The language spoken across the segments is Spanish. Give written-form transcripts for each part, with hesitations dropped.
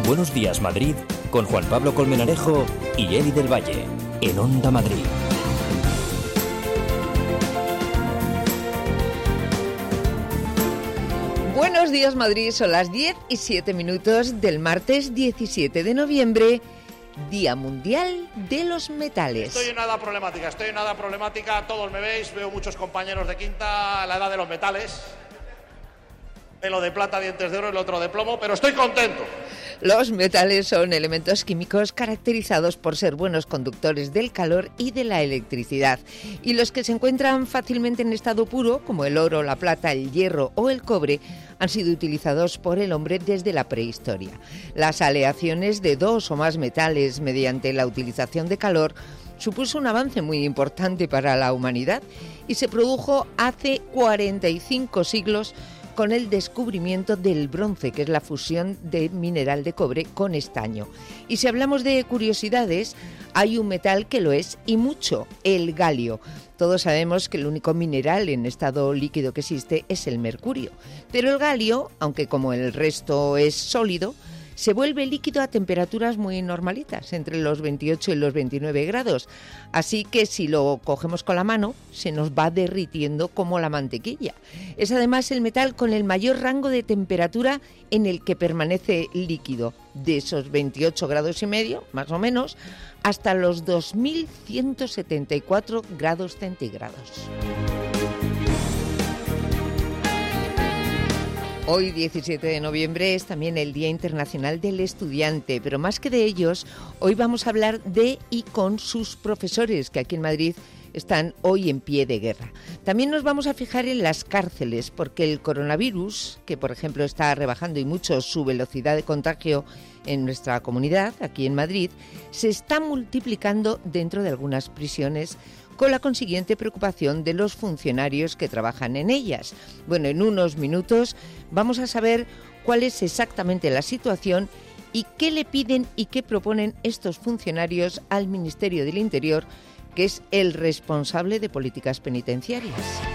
Buenos Días Madrid con Juan Pablo Colmenarejo y Eli del Valle en Onda Madrid. Buenos días Madrid, son las 10:07 del martes 17 de noviembre, Día Mundial de los Metales. Estoy en nada problemática, todos me veis, veo muchos compañeros de quinta, la edad de los metales. Pelo de plata, dientes de oro, el otro de plomo, pero estoy contento. Los metales son elementos químicos caracterizados por ser buenos conductores del calor y de la electricidad. Y los que se encuentran fácilmente en estado puro, como el oro, la plata, el hierro o el cobre, han sido utilizados por el hombre desde la prehistoria. Las aleaciones de dos o más metales mediante la utilización de calor supuso un avance muy importante para la humanidad y se produjo hace 45 siglos con el descubrimiento del bronce, que es la fusión de mineral de cobre con estaño. Y si hablamos de curiosidades, hay un metal que lo es y mucho, el galio. Todos sabemos que el único mineral en estado líquido que existe es el mercurio. Pero el galio, aunque como el resto es sólido, se vuelve líquido a temperaturas muy normalitas, entre los 28 y los 29 grados. Así que si lo cogemos con la mano, se nos va derritiendo como la mantequilla. Es además el metal con el mayor rango de temperatura en el que permanece líquido, de esos 28 grados y medio, más o menos, hasta los 2174 grados centígrados. Hoy, 17 de noviembre, es también el Día Internacional del Estudiante, pero más que de ellos, hoy vamos a hablar de y con sus profesores, que aquí en Madrid están hoy en pie de guerra. También nos vamos a fijar en las cárceles, porque el coronavirus, que por ejemplo está rebajando y mucho su velocidad de contagio en nuestra comunidad, aquí en Madrid, se está multiplicando dentro de algunas prisiones, con la consiguiente preocupación de los funcionarios que trabajan en ellas. Bueno, en unos minutos vamos a saber cuál es exactamente la situación y qué le piden y qué proponen estos funcionarios al Ministerio del Interior, que es el responsable de políticas penitenciarias.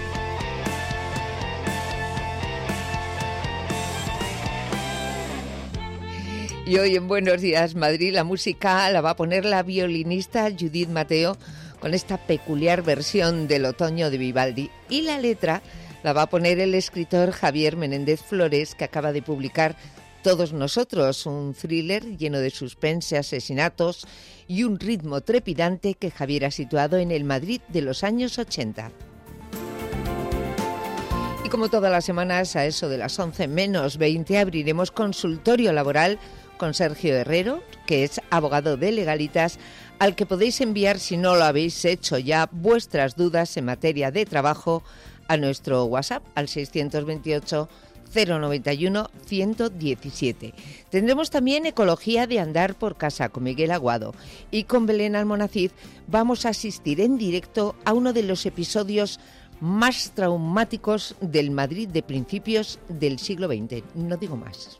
Y hoy en Buenos Días Madrid la música la va a poner la violinista Judith Mateo con esta peculiar versión del Otoño de Vivaldi, y la letra la va a poner el escritor Javier Menéndez Flores, que acaba de publicar Todos Nosotros, un thriller lleno de suspense, asesinatos y un ritmo trepidante que Javier ha situado en el Madrid de los años 80. Y como todas las semanas, a eso de las 11 menos 20, abriremos consultorio laboral con Sergio Herrero, que es abogado de Legalitas, al que podéis enviar, si no lo habéis hecho ya, vuestras dudas en materia de trabajo a nuestro WhatsApp, al 628 091 117. Tendremos también Ecología de Andar por Casa con Miguel Aguado, y con Belén Almonacid vamos a asistir en directo a uno de los episodios más traumáticos del Madrid de principios del siglo XX. No digo más.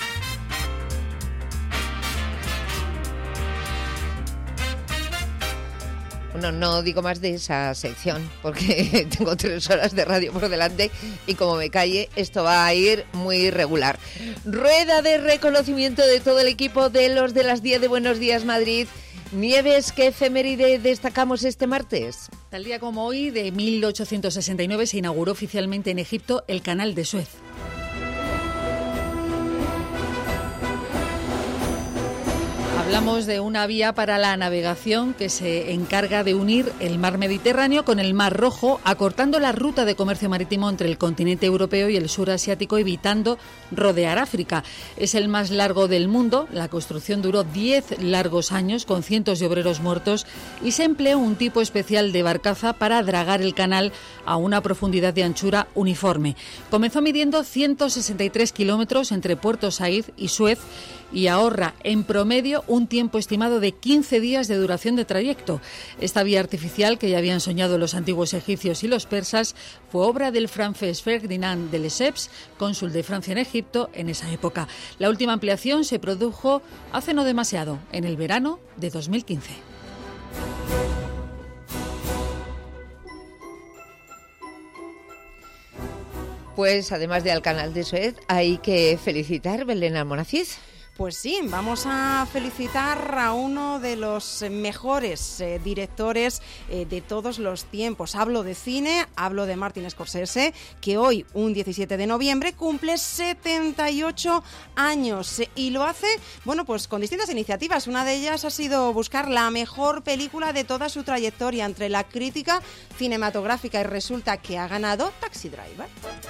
Bueno, no digo más de esa sección porque tengo 3 horas de radio por delante y como me calle esto va a ir muy regular. Rueda de reconocimiento de todo el equipo de los de las 10 de Buenos Días Madrid. Nieves, ¿qué efeméride destacamos este martes? Tal día como hoy, de 1869, se inauguró oficialmente en Egipto el Canal de Suez. Hablamos de una vía para la navegación que se encarga de unir el mar Mediterráneo con el mar Rojo, acortando la ruta de comercio marítimo entre el continente europeo y el sur asiático, evitando rodear África. Es el más largo del mundo. La construcción duró 10 largos años, con cientos de obreros muertos, y se empleó un tipo especial de barcaza para dragar el canal a una profundidad de anchura uniforme. Comenzó midiendo 163 kilómetros entre Puerto Said y Suez, y ahorra en promedio un tiempo estimado de 15 días de duración de trayecto. Esta vía artificial, que ya habían soñado los antiguos egipcios y los persas, fue obra del francés Ferdinand de Lesseps, cónsul de Francia en Egipto en esa época. La última ampliación se produjo hace no demasiado, en el verano de 2015. Pues además de al Canal de Suez, hay que felicitar, Belén Almonacid. Pues sí, vamos a felicitar a uno de los mejores directores de todos los tiempos. Hablo de cine, hablo de Martin Scorsese, que hoy, un 17 de noviembre, cumple 78 años y lo hace, bueno, pues con distintas iniciativas. Una de ellas ha sido buscar la mejor película de toda su trayectoria entre la crítica cinematográfica y resulta que ha ganado Taxi Driver.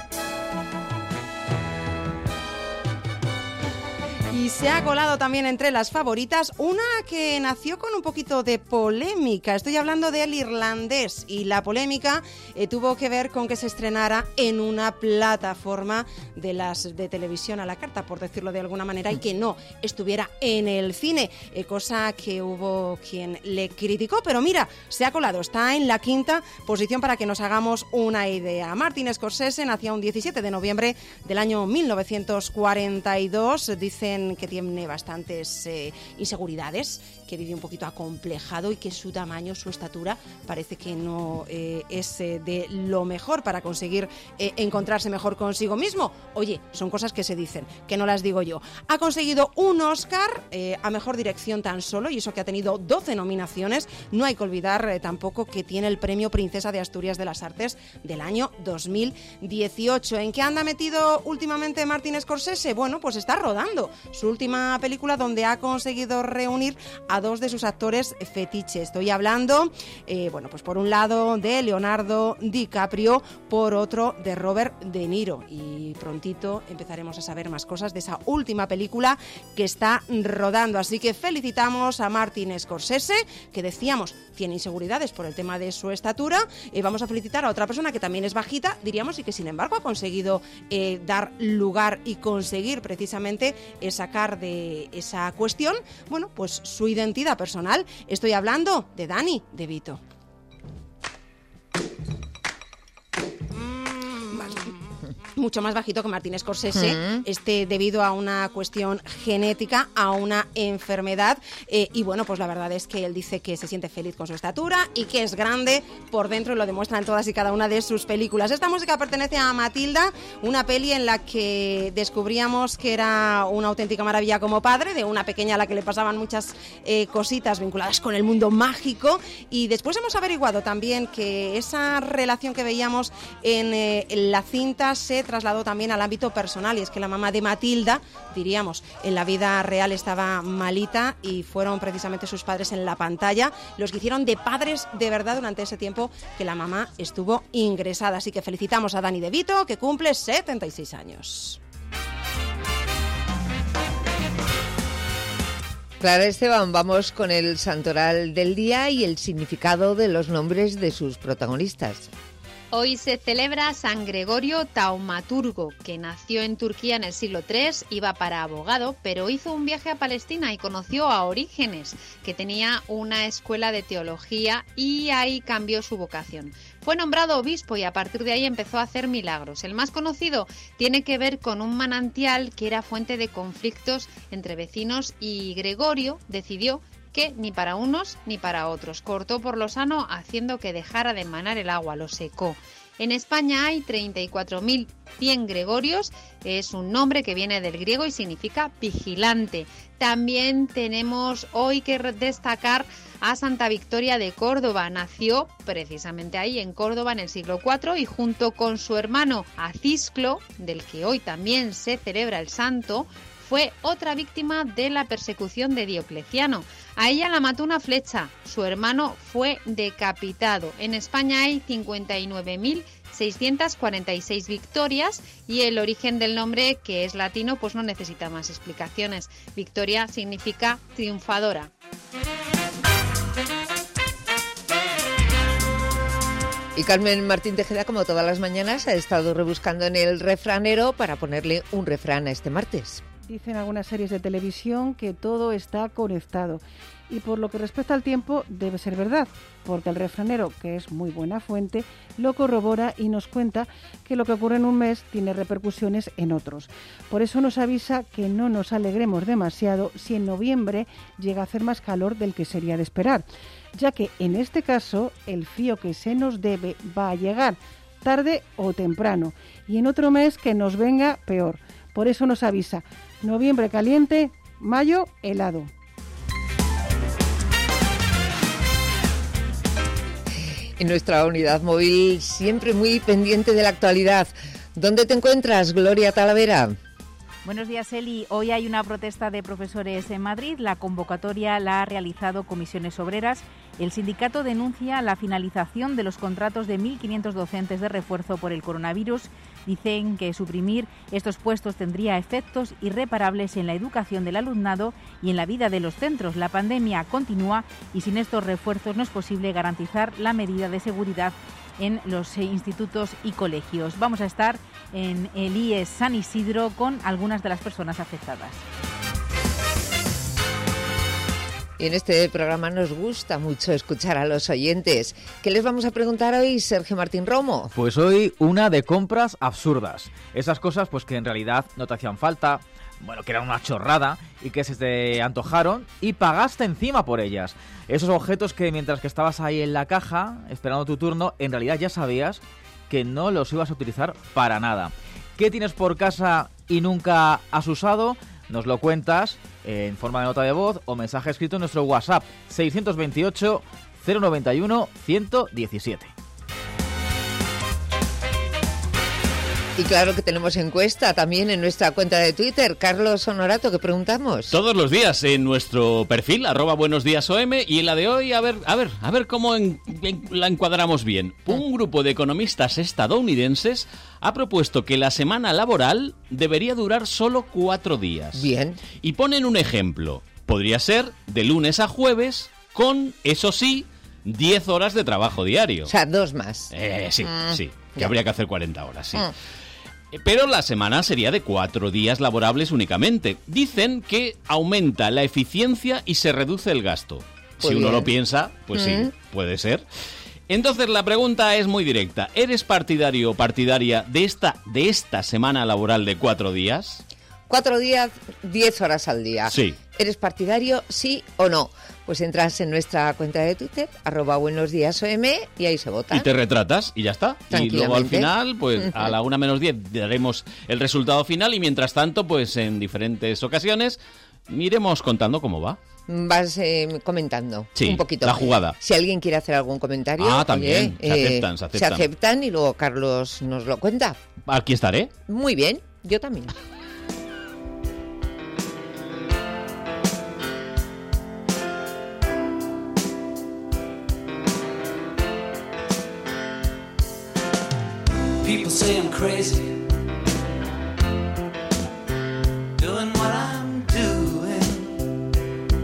Y se ha colado también entre las favoritas una que nació con un poquito de polémica. Estoy hablando del Irlandés y la polémica tuvo que ver con que se estrenara en una plataforma de las de televisión a la carta, por decirlo de alguna manera, y que no estuviera en el cine, cosa que hubo quien le criticó, pero mira, se ha colado, está en la 5ª posición para que nos hagamos una idea. Martin Scorsese nació un 17 de noviembre del año 1942, dicen que tiene bastantes inseguridades, que vive un poquito acomplejado y que su tamaño, su estatura, parece que no es de lo mejor para conseguir encontrarse mejor consigo mismo. Oye, son cosas que se dicen, que no las digo yo. Ha conseguido un Oscar a Mejor Dirección tan solo, y eso que ha tenido 12 nominaciones. No hay que olvidar tampoco que tiene el premio Princesa de Asturias de las Artes del año 2018. ¿En qué anda metido últimamente Martin Scorsese? Bueno, pues está rodando su última película, donde ha conseguido reunir a dos de sus actores fetiche. Estoy hablando, bueno, pues por un lado de Leonardo DiCaprio, por otro de Robert De Niro. Y prontito empezaremos a saber más cosas de esa última película que está rodando. Así que felicitamos a Martin Scorsese, que decíamos tiene inseguridades por el tema de su estatura. Vamos a felicitar a otra persona que también es bajita, diríamos, y que sin embargo ha conseguido dar lugar y conseguir precisamente sacar de esa cuestión, bueno, pues su identidad personal. Estoy hablando de Danny DeVito. Mucho más bajito que Martin Scorsese, debido a una cuestión genética, a una enfermedad, y bueno, pues la verdad es que él dice que se siente feliz con su estatura y que es grande por dentro, y lo demuestra en todas y cada una de sus películas. Esta música pertenece a Matilda, una peli en la que descubríamos que era una auténtica maravilla como padre, de una pequeña a la que le pasaban muchas cositas vinculadas con el mundo mágico, y después hemos averiguado también que esa relación que veíamos en la cinta se trasladó también al ámbito personal, y es que la mamá de Matilda, diríamos, en la vida real estaba malita, y fueron precisamente sus padres en la pantalla los que hicieron de padres de verdad durante ese tiempo que la mamá estuvo ingresada. Así que felicitamos a Danny DeVito, que cumple 76 años. Clara Esteban, vamos con el santoral del día y el significado de los nombres de sus protagonistas. Hoy se celebra San Gregorio Taumaturgo, que nació en Turquía en el siglo III, iba para abogado, pero hizo un viaje a Palestina y conoció a Orígenes, que tenía una escuela de teología, y ahí cambió su vocación. Fue nombrado obispo y a partir de ahí empezó a hacer milagros. El más conocido tiene que ver con un manantial que era fuente de conflictos entre vecinos, y Gregorio decidió que ni para unos ni para otros. Cortó por lo sano, haciendo que dejara de emanar el agua, lo secó. En España hay 34.100 Gregorios, es un nombre que viene del griego y significa vigilante. También tenemos hoy que destacar a Santa Victoria de Córdoba. Nació precisamente ahí, en Córdoba, en el siglo IV, y junto con su hermano Acisclo, del que hoy también se celebra el santo, fue otra víctima de la persecución de Diocleciano. A ella la mató una flecha, su hermano fue decapitado. En España hay 59.646 victorias, y el origen del nombre, que es latino, pues no necesita más explicaciones. Victoria significa triunfadora. Y Carmen Martín Tejeda, como todas las mañanas, ha estado rebuscando en el refranero para ponerle un refrán a este martes. Dicen algunas series de televisión que todo está conectado, y por lo que respecta al tiempo debe ser verdad, porque el refranero, que es muy buena fuente, lo corrobora y nos cuenta que lo que ocurre en un mes tiene repercusiones en otros. Por eso nos avisa que no nos alegremos demasiado si en noviembre llega a hacer más calor del que sería de esperar, ya que en este caso el frío que se nos debe va a llegar tarde o temprano, y en otro mes que nos venga peor. Por eso nos avisa: noviembre caliente, Mayo, helado. En nuestra unidad móvil, siempre muy pendiente de la actualidad. ¿Dónde te encuentras, Gloria Talavera? Buenos días, Eli. Hoy hay una protesta de profesores en Madrid. La convocatoria la ha realizado Comisiones Obreras. El sindicato denuncia la finalización de los contratos de 1.500 docentes de refuerzo por el coronavirus. Dicen que suprimir estos puestos tendría efectos irreparables en la educación del alumnado y en la vida de los centros. La pandemia continúa y sin estos refuerzos no es posible garantizar la medida de seguridad en los institutos y colegios. Vamos a estar en el IES San Isidro con algunas de las personas afectadas. Y en este programa nos gusta mucho escuchar a los oyentes. ¿Qué les vamos a preguntar hoy, Sergio Martín Romo? Pues hoy una de compras absurdas. Esas cosas pues que en realidad no te hacían falta, bueno, que eran una chorrada y que se te antojaron y pagaste encima por ellas. Esos objetos que mientras que estabas ahí en la caja esperando tu turno, en realidad ya sabías que no los ibas a utilizar para nada. ¿Qué tienes por casa y nunca has usado? Nos lo cuentas en forma de nota de voz o mensaje escrito en nuestro WhatsApp 628 091 117. Y claro que tenemos encuesta también en nuestra cuenta de Twitter. Carlos Honorato, ¿qué preguntamos? Todos los días en nuestro perfil, @buenosdiasom, y en la de hoy, a ver cómo la encuadramos bien. Un grupo de economistas estadounidenses ha propuesto que la semana laboral debería durar solo 4 días. Bien. Y ponen un ejemplo. Podría ser de lunes a jueves con, eso sí, 10 horas de trabajo diario. O sea, 2 más. Sí, que habría que hacer 40 horas, sí. Pero la semana sería de 4 días laborables únicamente. Dicen que aumenta la eficiencia y se reduce el gasto. Pues si uno bien. lo piensa, pues sí, puede ser. Entonces la pregunta es muy directa. ¿Eres partidario o partidaria de esta semana laboral de 4 días? 4 días, 10 horas al día. Sí. ¿Eres partidario, sí o no? Pues entras en nuestra cuenta de Twitter, @buenosdiasom, y ahí se vota. Y te retratas y ya está. Y luego al final, pues a la 1:10 daremos el resultado final y mientras tanto, pues en diferentes ocasiones iremos contando cómo va. Vas comentando un poquito. La jugada. Si alguien quiere hacer algún comentario, también, se aceptan y luego Carlos nos lo cuenta. Aquí estaré. Muy bien, yo también. People say I'm crazy, doing what I'm doing.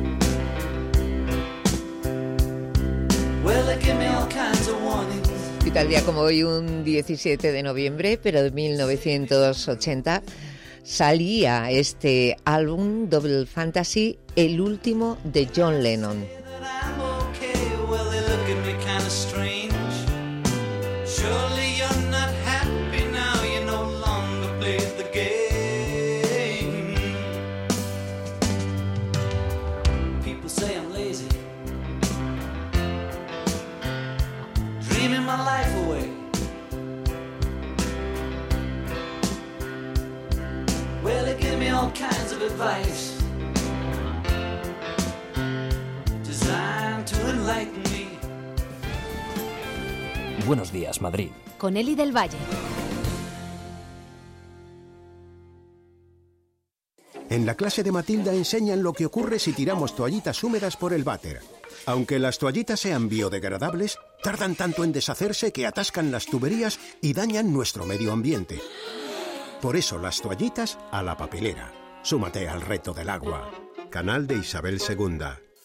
Well, they give me all kinds of warnings. Y tal día como hoy, un 17 de noviembre, pero de 1980, salía este álbum Double Fantasy, el último de John Lennon. I'm okay, well, they look at me kind of strange. Surely you're not happy now, you no longer play the game. People say I'm lazy, dreaming my life away. Well, they give me all kinds of advice, designed to enlighten me. Buenos días, Madrid. Con Eli del Valle. En la clase de Matilda enseñan lo que ocurre si tiramos toallitas húmedas por el váter. Aunque las toallitas sean biodegradables, tardan tanto en deshacerse que atascan las tuberías y dañan nuestro medio ambiente. Por eso las toallitas a la papelera. Súmate al reto del agua. Canal de Isabel II.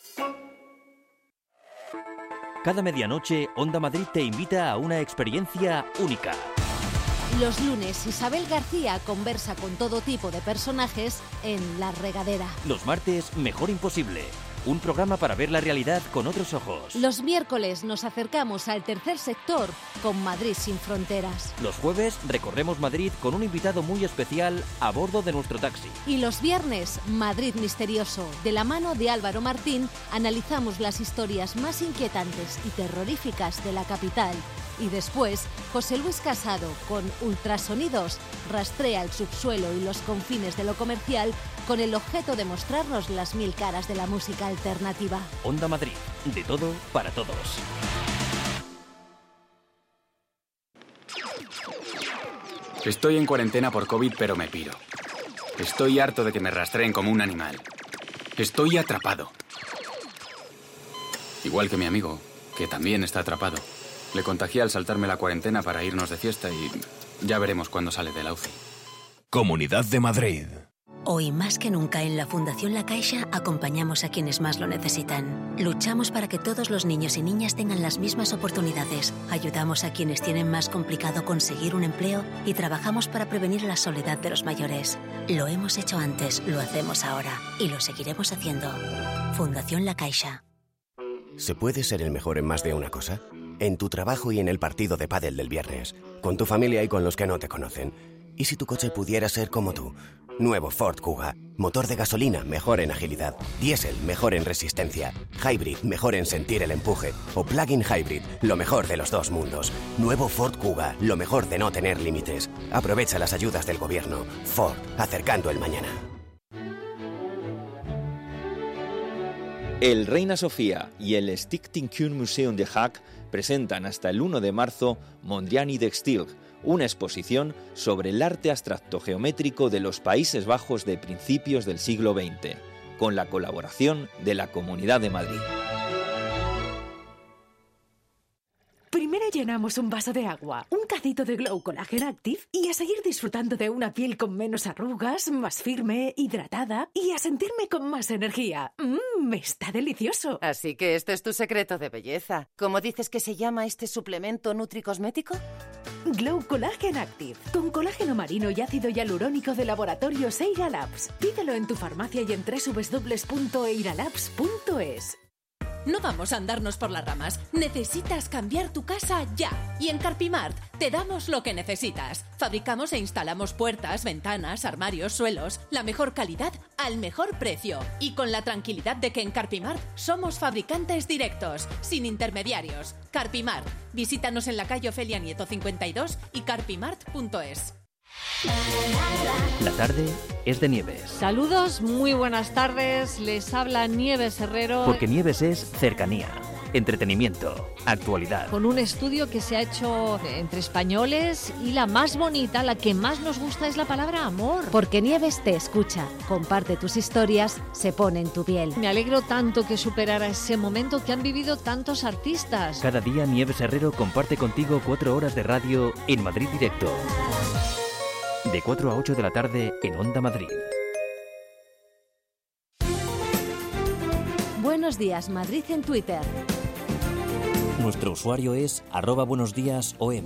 Cada medianoche, Onda Madrid te invita a una experiencia única. Los lunes, Isabel García conversa con todo tipo de personajes en La Regadera. Los martes, Mejor Imposible. un programa para ver la realidad con otros ojos. Los miércoles nos acercamos al tercer sector con Madrid sin fronteras. Los jueves recorremos Madrid con un invitado muy especial a bordo de nuestro taxi. Y los viernes, Madrid misterioso. De la mano de Álvaro Martín, analizamos las historias más inquietantes y terroríficas de la capital. Y después, José Luis Casado, con Ultrasonidos, rastrea el subsuelo y los confines de lo comercial con el objeto de mostrarnos las 1000 caras de la música alternativa. Onda Madrid, de todo para todos. Estoy en cuarentena por COVID, pero me piro. Estoy harto de que me rastreen como un animal. Estoy atrapado. Igual que mi amigo, que también está atrapado. Le contagié al saltarme la cuarentena para irnos de fiesta y ya veremos cuándo sale de la UCI. Comunidad de Madrid. Hoy más que nunca en la Fundación La Caixa acompañamos a quienes más lo necesitan. Luchamos para que todos los niños y niñas tengan las mismas oportunidades. Ayudamos a quienes tienen más complicado conseguir un empleo y trabajamos para prevenir la soledad de los mayores. Lo hemos hecho antes, lo hacemos ahora y lo seguiremos haciendo. Fundación La Caixa. ¿Se puede ser el mejor en más de una cosa? En tu trabajo y en el partido de pádel del viernes. Con tu familia y con los que no te conocen. ¿Y si tu coche pudiera ser como tú? Nuevo Ford Kuga. Motor de gasolina, mejor en agilidad. Diésel, mejor en resistencia. Hybrid, mejor en sentir el empuje. O plug-in hybrid, lo mejor de los dos mundos. Nuevo Ford Kuga, lo mejor de no tener límites. Aprovecha las ayudas del gobierno. Ford, acercando el mañana. El Reina Sofía y el Stichting Kunstmuseum de Haag presentan hasta el 1 de marzo Mondrian Textil, una exposición sobre el arte abstracto geométrico de los Países Bajos de principios del siglo XX, con la colaboración de la Comunidad de Madrid. Primero llenamos un vaso de agua, un cacito de Glow Collagen Active y a seguir disfrutando de una piel con menos arrugas, más firme, hidratada y a sentirme con más energía. Está delicioso. Así que este es tu secreto de belleza. ¿Cómo dices que se llama este suplemento nutricosmético? Glow Collagen Active, con colágeno marino y ácido hialurónico de laboratorio Eira Labs. Pídelo en tu farmacia y en www.eiralabs.es. No vamos a andarnos por las ramas. Necesitas cambiar tu casa ya. Y en Carpimart te damos lo que necesitas. Fabricamos e instalamos puertas, ventanas, armarios, suelos. La mejor calidad al mejor precio. Y con la tranquilidad de que en Carpimart somos fabricantes directos, sin intermediarios. Carpimart. Visítanos en la calle Ofelia Nieto 52 y carpimart.es. La tarde es de Nieves. Saludos, muy buenas tardes. Les habla Nieves Herrero. Porque Nieves es cercanía, entretenimiento, actualidad. Con un estudio que se ha hecho entre españoles y la más bonita, la que más nos gusta es la palabra amor. Porque Nieves te escucha, comparte tus historias, se pone en tu piel. Me alegro tanto que superara ese momento que han vivido tantos artistas. Cada día Nieves Herrero comparte contigo 4 horas de radio en Madrid Directo. De 4 a 8 de la tarde en Onda Madrid. Buenos días, Madrid en Twitter. Nuestro usuario es @buenosdiasom.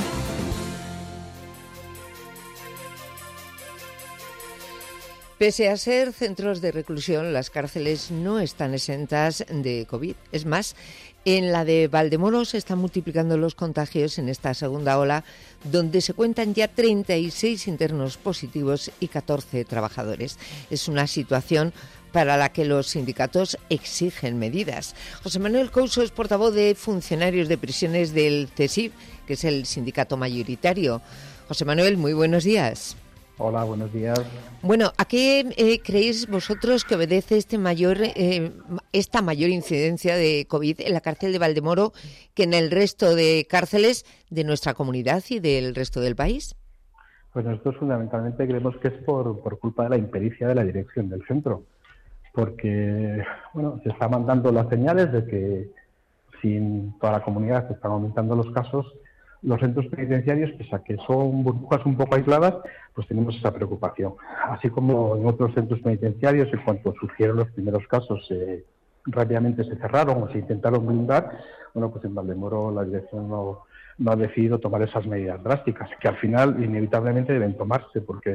Pese a ser centros de reclusión, las cárceles no están exentas de COVID. Es más, en la de Valdemoro se están multiplicando los contagios en esta segunda ola, donde se cuentan ya 36 internos positivos y 14 trabajadores. Es una situación para la que los sindicatos exigen medidas. José Manuel Couso es portavoz de funcionarios de prisiones del CESIF, que es el sindicato mayoritario. José Manuel, muy buenos días. Hola, buenos días. Bueno, ¿a qué creéis vosotros que obedece esta mayor incidencia de COVID en la cárcel de Valdemoro que en el resto de cárceles de nuestra comunidad y del resto del país? Pues nosotros fundamentalmente creemos que es por culpa de la impericia de la dirección del centro, porque se están mandando las señales de que si en toda la comunidad se están aumentando los casos, los centros penitenciarios, pese a que son burbujas un poco aisladas, pues tenemos esa preocupación. Así como en otros centros penitenciarios, en cuanto surgieron los primeros casos, rápidamente se cerraron o se intentaron blindar, pues en Valdemoro la dirección no ha decidido tomar esas medidas drásticas, que al final inevitablemente deben tomarse, porque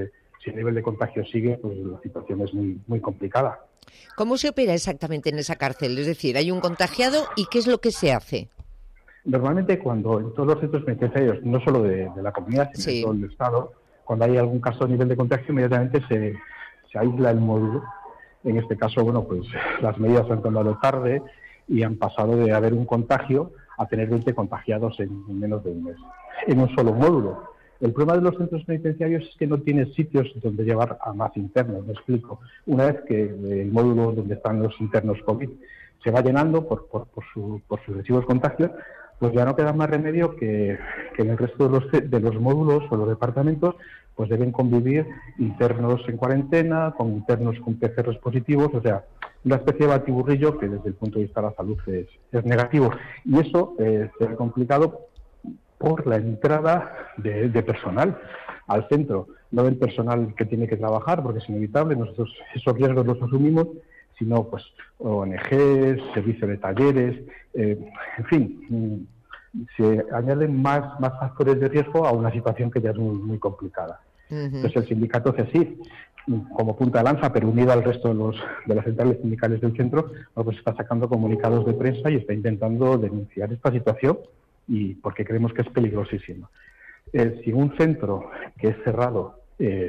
si el nivel de contagio sigue, pues la situación es muy, muy complicada. ¿Cómo se opera exactamente en esa cárcel? Es decir, hay un contagiado y ¿qué es lo que se hace? Normalmente cuando en todos los centros penitenciarios, no solo de la comunidad, sino de todo el Estado, cuando hay algún caso de nivel de contagio, inmediatamente se aísla el módulo. En este caso, bueno, pues las medidas se han tomado tarde y han pasado de haber un contagio a tener 20 contagiados en menos de un mes, en un solo módulo. El problema de los centros penitenciarios es que no tiene sitios donde llevar a más internos, me explico. Una vez que el módulo donde están los internos COVID se va llenando por sucesivos contagios, pues ya no queda más remedio que en el resto de los módulos o los departamentos pues deben convivir internos en cuarentena, con internos con PCRs positivos, o sea, una especie de batiburrillo que desde el punto de vista de la salud es negativo. Y eso se ve complicado por la entrada de personal al centro, no del personal que tiene que trabajar, porque es inevitable, nosotros esos riesgos los asumimos, sino pues ONGs, servicio de talleres, en fin, se añaden más factores de riesgo a una situación que ya es muy, muy complicada. Entonces el sindicato CESIF, como punta de lanza, pero unido al resto de las centrales sindicales del centro, pues está sacando comunicados de prensa y está intentando denunciar esta situación, y porque creemos que es peligrosísima. Si un centro que es cerrado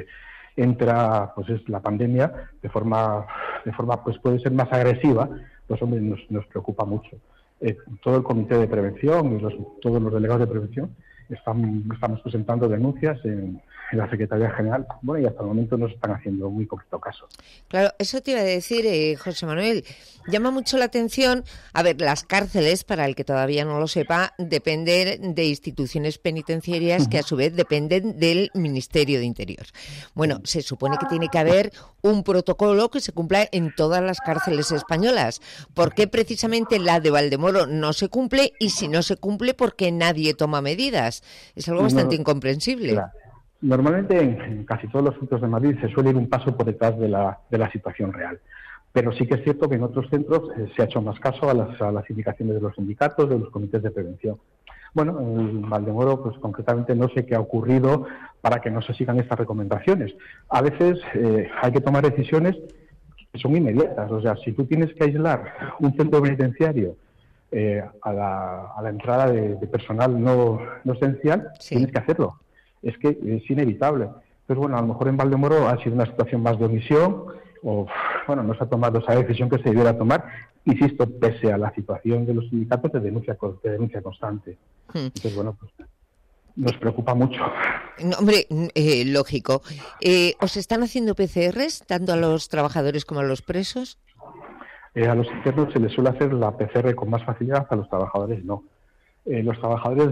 entra, pues es la pandemia de forma pues puede ser más agresiva, pues hombre, nos preocupa mucho. Todo el comité de prevención y todos los delegados de prevención estamos presentando denuncias en la Secretaría General, bueno, y hasta el momento nos están haciendo muy poquito caso. Claro, eso te iba a decir, José Manuel. Llama mucho la atención, a ver, las cárceles, para el que todavía no lo sepa, dependen de instituciones penitenciarias que a su vez dependen del Ministerio de Interior. Bueno, se supone que tiene que haber un protocolo que se cumpla en todas las cárceles españolas. ¿Por qué precisamente la de Valdemoro no se cumple? Y si no se cumple, ¿por qué nadie toma medidas? Es algo bastante incomprensible. Claro. Normalmente en casi todos los centros de Madrid se suele ir un paso por detrás de la situación real. Pero sí que es cierto que en otros centros se ha hecho más caso a las indicaciones de los sindicatos, de los comités de prevención. Bueno, en Valdemoro, pues concretamente no sé qué ha ocurrido para que no se sigan estas recomendaciones. A veces hay que tomar decisiones que son inmediatas. O sea, si tú tienes que aislar un centro penitenciario a la entrada de personal no esencial, tienes que hacerlo. Es que es inevitable. Entonces, bueno, a lo mejor en Valdemoro ha sido una situación más de omisión, o, bueno, no se ha tomado esa decisión que se debiera tomar, insisto, pese a la situación de los sindicatos de denuncia constante. Entonces, bueno, pues nos preocupa mucho. No, hombre, lógico. ¿Os están haciendo PCRs, tanto a los trabajadores como a los presos? A los internos se les suele hacer la PCR con más facilidad, a los trabajadores no. Los trabajadores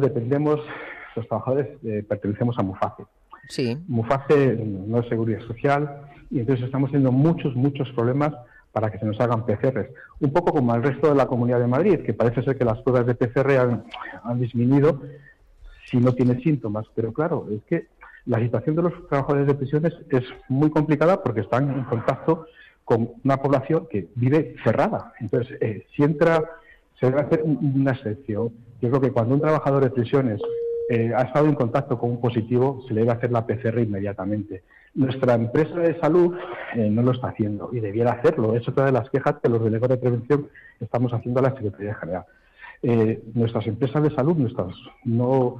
pertenecemos a MUFACE. Sí. MUFACE no es seguridad social y entonces estamos teniendo muchos problemas para que se nos hagan PCRs. Un poco como al resto de la Comunidad de Madrid, que parece ser que las pruebas de PCR han disminuido si no tiene síntomas. Pero claro, es que la situación de los trabajadores de prisiones es muy complicada porque están en contacto con una población que vive cerrada. Entonces, si entra, se debe hacer una excepción. Yo creo que cuando un trabajador de prisiones ha estado en contacto con un positivo, se le debe hacer la PCR inmediatamente. Nuestra empresa de salud no lo está haciendo y debiera hacerlo. Es otra de las quejas que los delegados de prevención estamos haciendo a la Secretaría General. Nuestras empresas de salud no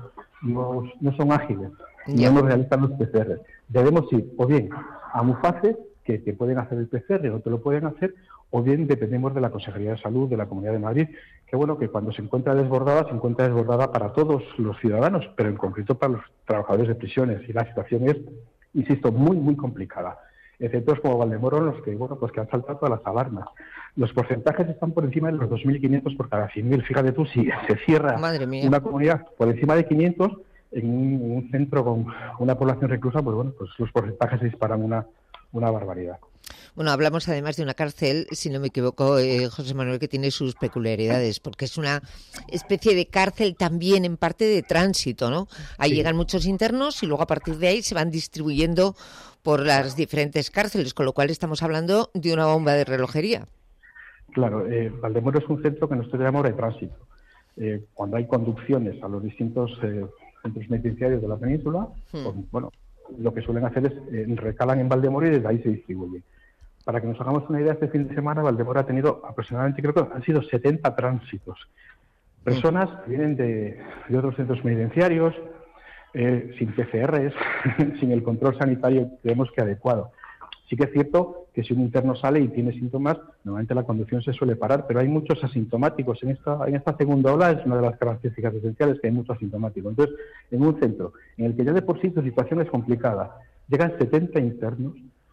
son ágiles, no nos realizan los PCR. Debemos ir o bien a MUFACE, que te pueden hacer el PCR o te lo pueden hacer, o bien dependemos de la Consejería de Salud de la Comunidad de Madrid, que bueno, que cuando se encuentra desbordada para todos los ciudadanos, pero en concreto para los trabajadores de prisiones, y la situación es, insisto, muy complicada. En centros como Valdemoro, los que, bueno, pues que han saltado todas las alarmas. Los porcentajes están por encima de los 2.500 por cada 100.000. Fíjate tú, si se cierra una comunidad por encima de 500, en un centro con una población reclusa, pues bueno, pues los porcentajes se disparan una barbaridad. Bueno, hablamos además de una cárcel, si no me equivoco, José Manuel, que tiene sus peculiaridades, porque es una especie de cárcel también en parte de tránsito, ¿no? Ahí llegan muchos internos y luego a partir de ahí se van distribuyendo por las diferentes cárceles, con lo cual estamos hablando de una bomba de relojería. Claro, Valdemoro es un centro que nosotros llamamos de tránsito. Cuando hay conducciones a los distintos centros penitenciarios de la península, lo que suelen hacer es recalan en Valdemoro y desde ahí se distribuye. Para que nos hagamos una idea, este fin de semana Valdemoro ha tenido aproximadamente, creo que han sido 70 tránsitos. Personas que vienen de otros centros penitenciarios, sin PCRs, sin el control sanitario creemos que adecuado. Sí que es cierto que si un interno sale y tiene síntomas, normalmente la conducción se suele parar, pero hay muchos asintomáticos. En esta segunda ola es una de las características esenciales que hay muchos asintomáticos. Entonces, en un centro en el que ya de por sí tu situación es complicada, llegan 70 internos,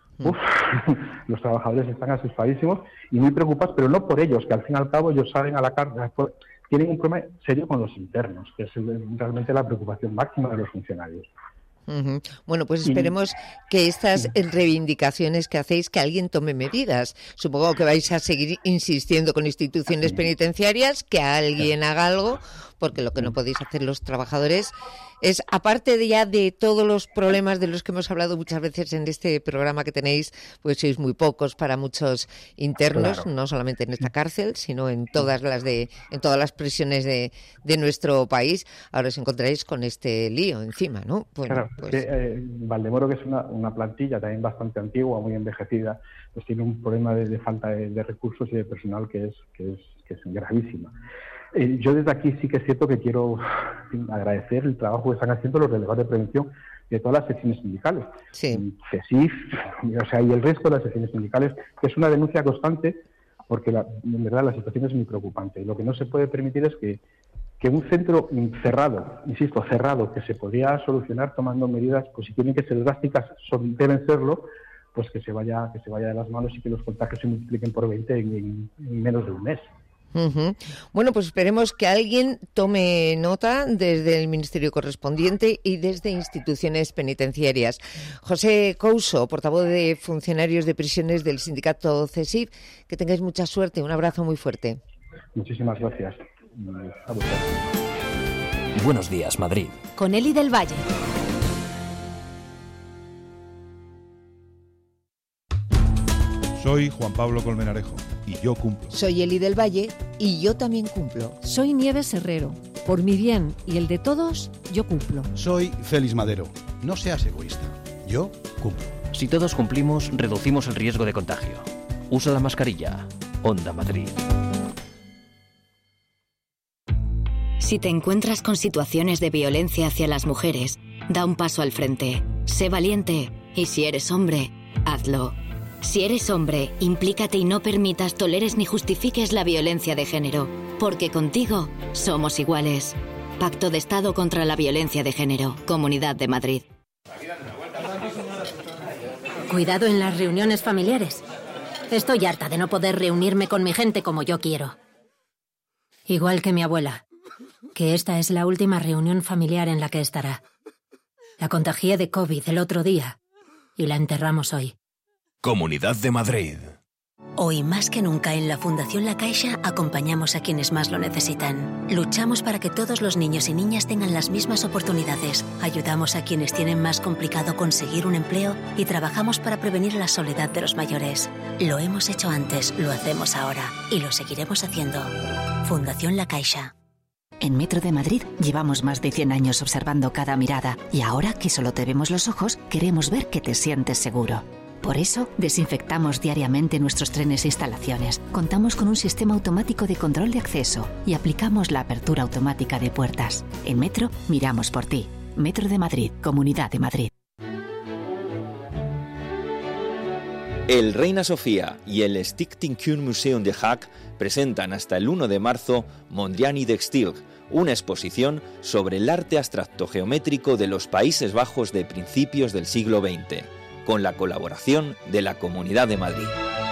los trabajadores están asustadísimos y muy preocupados, pero no por ellos, que al fin y al cabo ellos salen a la carga, tienen un problema serio con los internos, que es realmente la preocupación máxima de los funcionarios. Bueno, pues esperemos que estas reivindicaciones que hacéis, que alguien tome medidas. Supongo que vais a seguir insistiendo con instituciones penitenciarias, que alguien haga algo, porque lo que no podéis hacer los trabajadores es, aparte de todos los problemas de los que hemos hablado muchas veces en este programa que tenéis, pues sois muy pocos para muchos internos, claro, no solamente en esta cárcel, sino en todas las prisiones de nuestro país. Ahora os encontraréis con este lío encima, ¿no? Bueno, claro, pues Valdemoro, que es una plantilla también bastante antigua, muy envejecida, pues tiene un problema de falta de recursos y de personal que es gravísima. Yo desde aquí sí que es cierto que quiero agradecer el trabajo que están haciendo los delegados de prevención de todas las secciones sindicales, CESIF, y el resto de las secciones sindicales, que es una denuncia constante, porque en verdad la situación es muy preocupante. Y lo que no se puede permitir es que un centro cerrado, insisto, cerrado, que se podría solucionar tomando medidas, pues si tienen que ser drásticas, deben serlo, pues que se vaya de las manos y que los contagios se multipliquen por 20 en menos de un mes. Bueno, pues esperemos que alguien tome nota desde el ministerio correspondiente y desde instituciones penitenciarias. José Couso, portavoz de funcionarios de prisiones del sindicato CESIF, que tengáis mucha suerte. Un abrazo muy fuerte. Muchísimas gracias. Buenos días, Madrid. Con Eli del Valle. Soy Juan Pablo Colmenarejo y yo cumplo. Soy Eli del Valle y yo también cumplo. Soy Nieves Herrero. Por mi bien y el de todos, yo cumplo. Soy Félix Madero. No seas egoísta. Yo cumplo. Si todos cumplimos, reducimos el riesgo de contagio. Usa la mascarilla. Onda Madrid. Si te encuentras con situaciones de violencia hacia las mujeres, da un paso al frente. Sé valiente. Y si eres hombre, hazlo. Si eres hombre, implícate y no permitas, toleres ni justifiques la violencia de género, porque contigo somos iguales. Pacto de Estado contra la Violencia de Género, Comunidad de Madrid. Cuidado en las reuniones familiares. Estoy harta de no poder reunirme con mi gente como yo quiero. Igual que mi abuela, que esta es la última reunión familiar en la que estará. La contagié de COVID el otro día y la enterramos hoy. Comunidad de Madrid. Hoy más que nunca en la Fundación La Caixa acompañamos a quienes más lo necesitan. Luchamos para que todos los niños y niñas tengan las mismas oportunidades. Ayudamos a quienes tienen más complicado conseguir un empleo y trabajamos para prevenir la soledad de los mayores. Lo hemos hecho antes, lo hacemos ahora y lo seguiremos haciendo. Fundación La Caixa. En Metro de Madrid llevamos más de 100 años observando cada mirada y ahora que solo te vemos los ojos, queremos ver que te sientes seguro. Por eso, desinfectamos diariamente nuestros trenes e instalaciones. Contamos con un sistema automático de control de acceso y aplicamos la apertura automática de puertas. En Metro, miramos por ti. Metro de Madrid, Comunidad de Madrid. El Reina Sofía y el Stichting-Kunstmuseum de Haag presentan hasta el 1 de marzo Mondrian de Stilg, una exposición sobre el arte abstracto geométrico de los Países Bajos de principios del siglo XX, con la colaboración de la Comunidad de Madrid.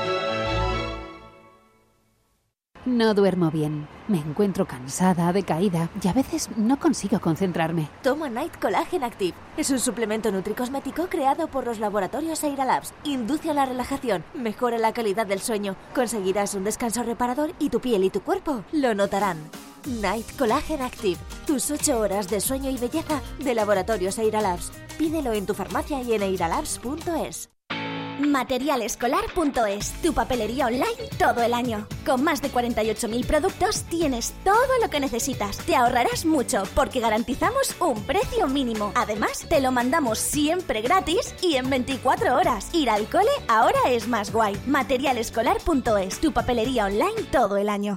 No duermo bien, me encuentro cansada, decaída y a veces no consigo concentrarme. Toma Night Collagen Active. Es un suplemento nutricosmético creado por los laboratorios Eira Labs. Induce a la relajación, mejora la calidad del sueño, conseguirás un descanso reparador y tu piel y tu cuerpo lo notarán. Night Collagen Active. Tus 8 horas de sueño y belleza de laboratorios Eira Labs. Pídelo en tu farmacia y en eiralabs.es. Materialescolar.es, tu papelería online todo el año. Con más de 48.000 productos tienes todo lo que necesitas. Te ahorrarás mucho porque garantizamos un precio mínimo. Además, te lo mandamos siempre gratis y en 24 horas. Ir al cole ahora es más guay. Materialescolar.es, tu papelería online todo el año.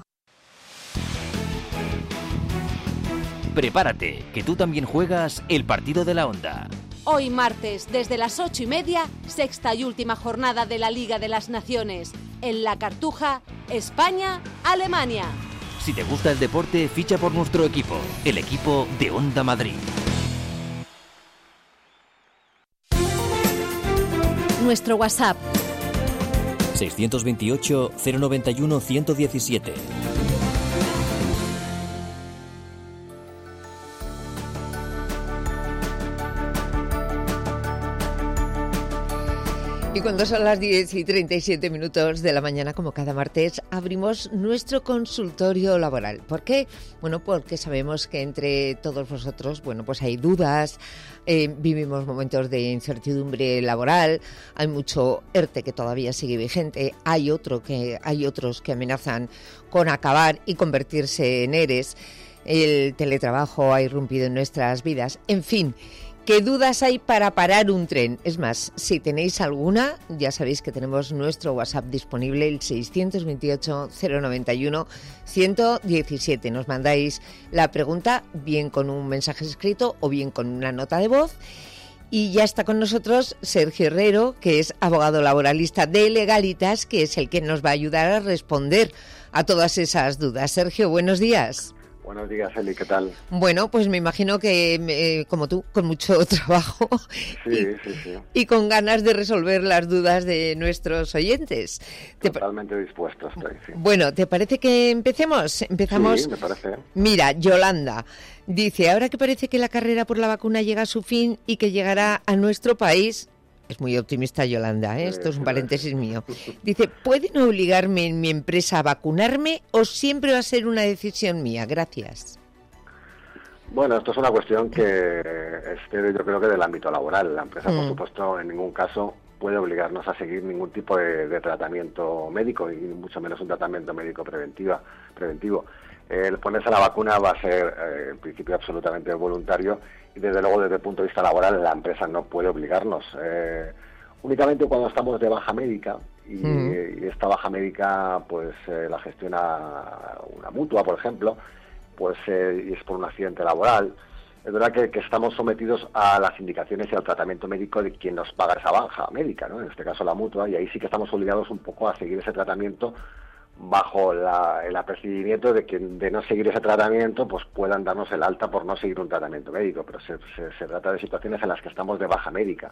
Prepárate, que tú también juegas el partido de la Onda. Hoy martes, desde las 8:30, sexta y última jornada de la Liga de las Naciones. En La Cartuja, España-Alemania. Si te gusta el deporte, ficha por nuestro equipo, el equipo de Onda Madrid. Nuestro WhatsApp 628 091 117. Y cuando son las 10:37 de la mañana, como cada martes, abrimos nuestro consultorio laboral. ¿Por qué? Bueno, porque sabemos que entre todos vosotros, bueno, pues hay dudas, vivimos momentos de incertidumbre laboral, hay mucho ERTE que todavía sigue vigente, hay otros que amenazan con acabar y convertirse en ERES, el teletrabajo ha irrumpido en nuestras vidas, en fin. ¿Qué dudas hay para parar un tren? Es más, si tenéis alguna, ya sabéis que tenemos nuestro WhatsApp disponible, el 628-091-117. Nos mandáis la pregunta, bien con un mensaje escrito o bien con una nota de voz. Y ya está con nosotros Sergio Herrero, que es abogado laboralista de Legalitas, que es el que nos va a ayudar a responder a todas esas dudas. Sergio, buenos días. Buenos días, Eli, ¿qué tal? Bueno, pues me imagino que, como tú, con mucho trabajo sí. Y con ganas de resolver las dudas de nuestros oyentes. Totalmente dispuesto estoy, sí. Bueno, ¿te parece que empecemos? Empezamos. Sí, me parece. Mira, Yolanda dice, ahora que parece que la carrera por la vacuna llega a su fin y que llegará a nuestro país... Es muy optimista Yolanda, ¿eh? Esto es un paréntesis mío. Dice, ¿pueden obligarme en mi empresa a vacunarme o siempre va a ser una decisión mía? Gracias. Bueno, esto es una cuestión que yo creo que del ámbito laboral. La empresa, por supuesto, en ningún caso puede obligarnos a seguir ningún tipo de tratamiento médico y mucho menos un tratamiento médico preventivo. El ponerse la vacuna va a ser, en principio, absolutamente voluntario y, desde luego, desde el punto de vista laboral, la empresa no puede obligarnos. Únicamente cuando estamos de baja médica y esta baja médica pues la gestiona una mutua, por ejemplo, pues y es por un accidente laboral. Es verdad que estamos sometidos a las indicaciones y al tratamiento médico de quien nos paga esa baja médica, ¿no? En este caso la mutua, y ahí sí que estamos obligados un poco a seguir ese tratamiento bajo el apercibimiento de que de no seguir ese tratamiento pues puedan darnos el alta por no seguir un tratamiento médico, pero se trata de situaciones en las que estamos de baja médica.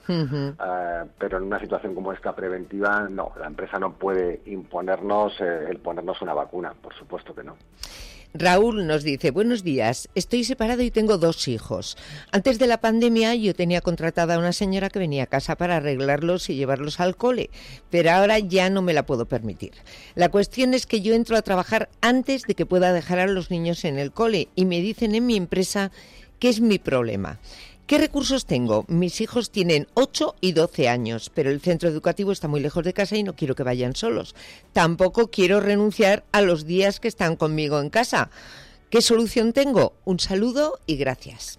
Pero en una situación como esta preventiva, no, la empresa no puede imponernos el ponernos una vacuna, por supuesto que no. Raúl nos dice, buenos días, estoy separado y tengo 2 hijos. Antes de la pandemia yo tenía contratada a una señora que venía a casa para arreglarlos y llevarlos al cole, pero ahora ya no me la puedo permitir. La cuestión es que yo entro a trabajar antes de que pueda dejar a los niños en el cole y me dicen en mi empresa que es mi problema. ¿Qué recursos tengo? Mis hijos tienen 8 y 12 años, pero el centro educativo está muy lejos de casa y no quiero que vayan solos. Tampoco quiero renunciar a los días que están conmigo en casa. ¿Qué solución tengo? Un saludo y gracias.